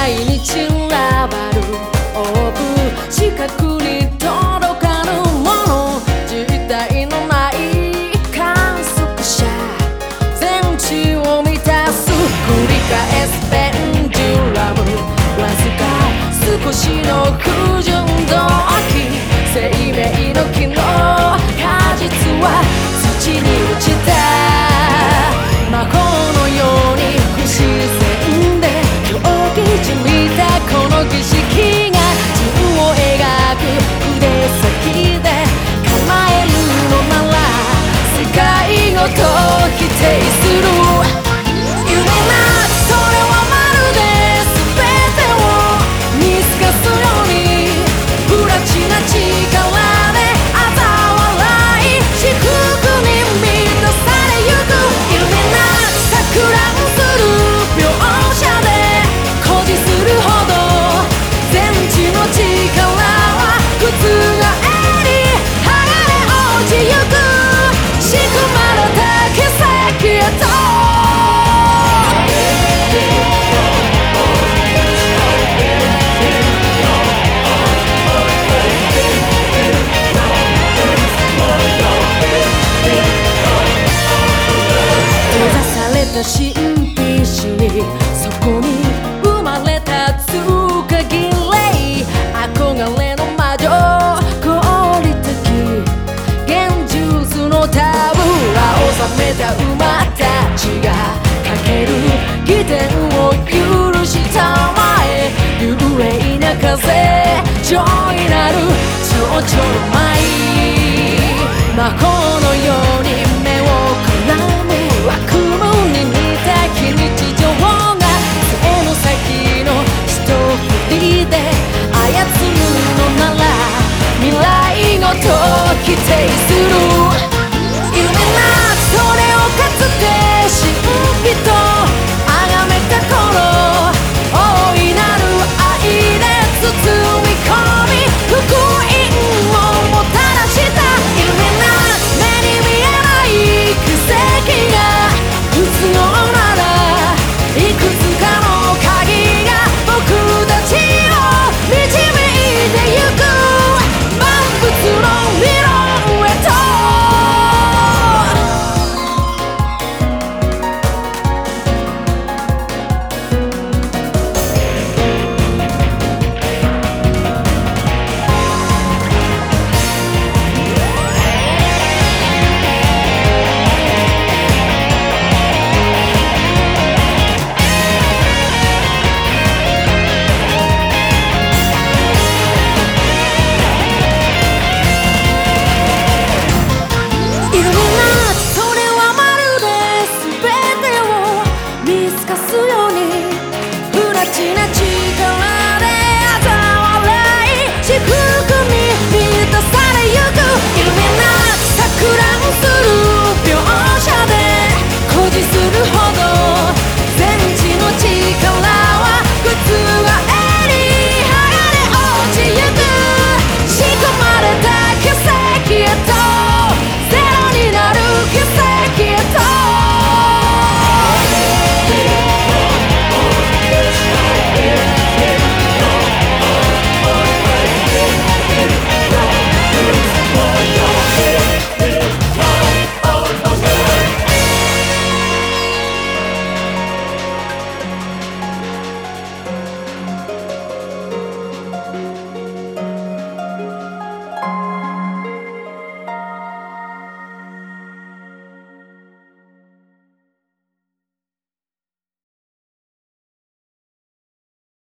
毎日ラバルオーブ視覚に届かぬもの実体のない観測者全地を満たす繰り返すペンデュラムわずか少しの不純動機生命の木の果実は土に落ちた魔法のように不自然で狂気じみたこの儀式が陣を描く筆先で構えるのなら世界ごと否定する夢なきそれはまるで全てを見透かすように不埒な力で嘲笑い至福に満たされゆく夢なき錯乱する描写で誇示するほど全知の力は覆り剥がれ落ちゆく仕組まれた奇跡へと閉ざされた神秘誌にそこに生まれた通過儀礼憧れの魔女合理的現実のタブラを覚めた馬たちがかける儀典を許したまえ幽霊な風上位なる蝶々の舞魔法